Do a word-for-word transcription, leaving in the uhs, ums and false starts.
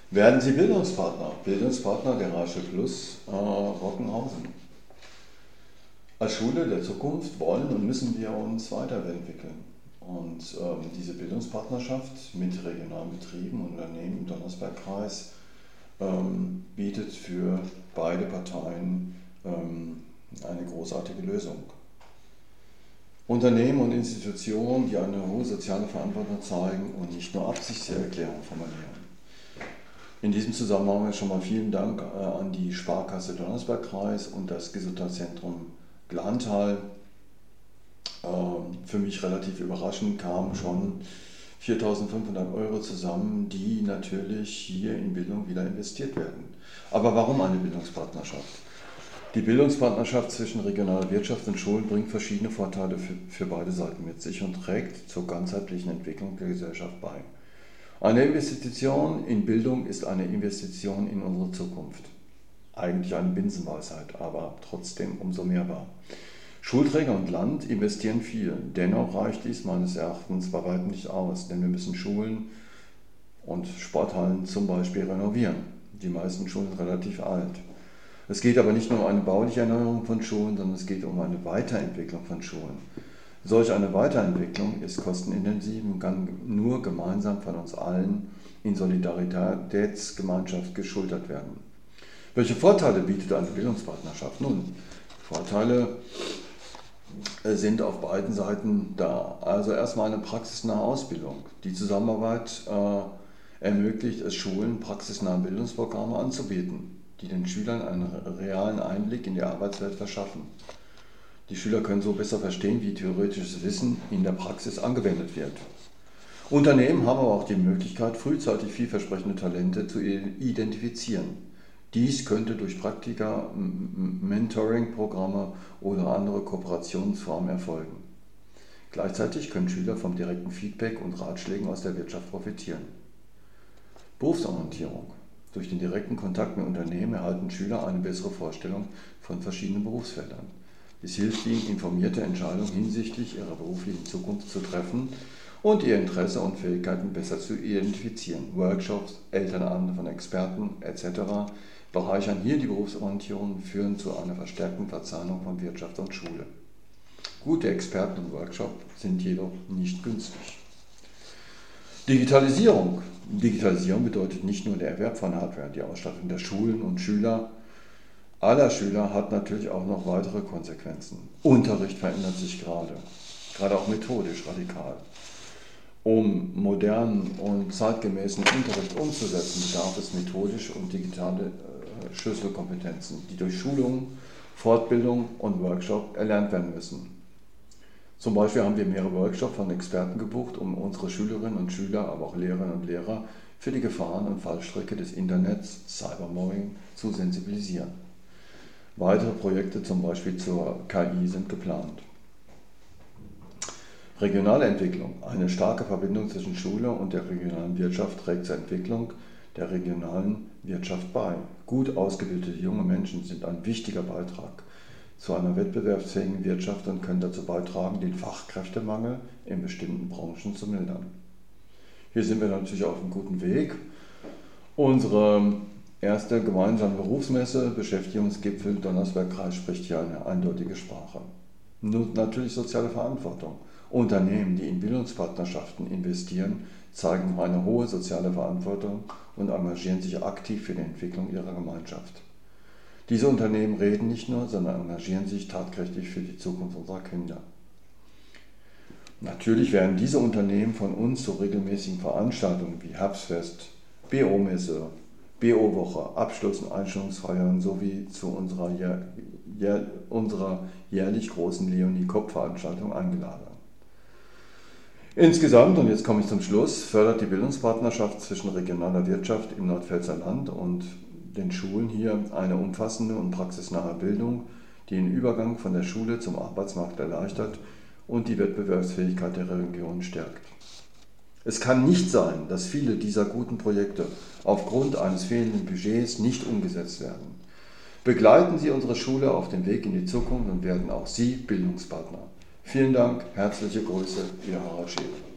Werden Sie Bildungspartner, Bildungspartner der Reiche Plus äh, Rockenhausen. Als Schule der Zukunft wollen und müssen wir uns weiterentwickeln. Und ähm, diese Bildungspartnerschaft mit regionalen Betrieben und Unternehmen im Donnersbergkreis ähm, bietet für beide Parteien ähm, eine großartige Lösung. Unternehmen und Institutionen, die eine hohe soziale Verantwortung zeigen und nicht nur Absichtserklärungen formulieren. In diesem Zusammenhang schon mal vielen Dank äh, an die Sparkasse Donnersbergkreis und das Gesundheitszentrum Glantal. Äh, für mich relativ überraschend kamen schon viertausendfünfhundert Euro zusammen, die natürlich hier in Bildung wieder investiert werden. Aber warum eine Bildungspartnerschaft? Die Bildungspartnerschaft zwischen regionaler Wirtschaft und Schulen bringt verschiedene Vorteile für, für beide Seiten mit sich und trägt zur ganzheitlichen Entwicklung der Gesellschaft bei. Eine Investition in Bildung ist eine Investition in unsere Zukunft. Eigentlich eine Binsenweisheit, aber trotzdem umso mehr wahr. Schulträger und Land investieren viel, dennoch reicht dies meines Erachtens bei weitem nicht aus, denn wir müssen Schulen und Sporthallen zum Beispiel renovieren. Die meisten Schulen sind relativ alt. Es geht aber nicht nur um eine bauliche Erneuerung von Schulen, sondern es geht um eine Weiterentwicklung von Schulen. Solch eine Weiterentwicklung ist kostenintensiv und kann nur gemeinsam von uns allen in Solidaritätsgemeinschaft geschultert werden. Welche Vorteile bietet eine Bildungspartnerschaft? Nun, Vorteile sind auf beiden Seiten da. Also erstmal eine praxisnahe Ausbildung. Die Zusammenarbeit äh, ermöglicht es Schulen, praxisnahe Bildungsprogramme anzubieten, die den Schülern einen realen Einblick in die Arbeitswelt verschaffen. Die Schüler können so besser verstehen, wie theoretisches Wissen in der Praxis angewendet wird. Unternehmen haben aber auch die Möglichkeit, frühzeitig vielversprechende Talente zu identifizieren. Dies könnte durch Praktika, Mentoring-Programme oder andere Kooperationsformen erfolgen. Gleichzeitig können Schüler vom direkten Feedback und Ratschlägen aus der Wirtschaft profitieren. Berufsorientierung. Durch den direkten Kontakt mit Unternehmen erhalten Schüler eine bessere Vorstellung von verschiedenen Berufsfeldern. Es hilft ihnen, informierte Entscheidungen hinsichtlich ihrer beruflichen Zukunft zu treffen und ihr Interesse und Fähigkeiten besser zu identifizieren. Workshops, Elternabende von Experten et cetera bereichern hier die Berufsorientierung und führen zu einer verstärkten Verzahnung von Wirtschaft und Schule. Gute Experten im Workshop sind jedoch nicht günstig. Digitalisierung. Digitalisierung bedeutet nicht nur der Erwerb von Hardware, die Ausstattung der Schulen und Schüler. Aller Schüler hat natürlich auch noch weitere Konsequenzen. Unterricht verändert sich gerade, gerade auch methodisch radikal. Um modernen und zeitgemäßen Unterricht umzusetzen, bedarf es methodische und digitale äh, Schlüsselkompetenzen, die durch Schulung, Fortbildung und Workshop erlernt werden müssen. Zum Beispiel haben wir mehrere Workshops von Experten gebucht, um unsere Schülerinnen und Schüler, aber auch Lehrerinnen und Lehrer für die Gefahren und Fallstricke des Internets, Cybermobbing, zu sensibilisieren. Weitere Projekte, zum Beispiel zur K I, sind geplant. Regionale Entwicklung. Eine starke Verbindung zwischen Schule und der regionalen Wirtschaft trägt zur Entwicklung der regionalen Wirtschaft bei. Gut ausgebildete junge Menschen sind ein wichtiger Beitrag zu einer wettbewerbsfähigen Wirtschaft und können dazu beitragen, den Fachkräftemangel in bestimmten Branchen zu mildern. Hier sind wir natürlich auf einem guten Weg. Unsere erste gemeinsame Berufsmesse, Beschäftigungsgipfel Donnersbergkreis, spricht hier eine eindeutige Sprache. Nun natürlich soziale Verantwortung. Unternehmen, die in Bildungspartnerschaften investieren, zeigen eine hohe soziale Verantwortung und engagieren sich aktiv für die Entwicklung ihrer Gemeinschaft. Diese Unternehmen reden nicht nur, sondern engagieren sich tatkräftig für die Zukunft unserer Kinder. Natürlich werden diese Unternehmen von uns zu regelmäßigen Veranstaltungen wie Herbstfest, B O-Messe, B O-Woche, Abschluss- und Einstellungsfeiern sowie zu unserer, jähr, jähr, unserer jährlich großen Leonie-Kopp-Veranstaltung eingeladen. Insgesamt, und jetzt komme ich zum Schluss, fördert die Bildungspartnerschaft zwischen regionaler Wirtschaft im Nordpfälzer Land und den Schulen hier eine umfassende und praxisnahe Bildung, die den Übergang von der Schule zum Arbeitsmarkt erleichtert und die Wettbewerbsfähigkeit der Region stärkt. Es kann nicht sein, dass viele dieser guten Projekte aufgrund eines fehlenden Budgets nicht umgesetzt werden. Begleiten Sie unsere Schule auf dem Weg in die Zukunft und werden auch Sie Bildungspartner. Vielen Dank, herzliche Grüße, Ihr Harald Schäfer.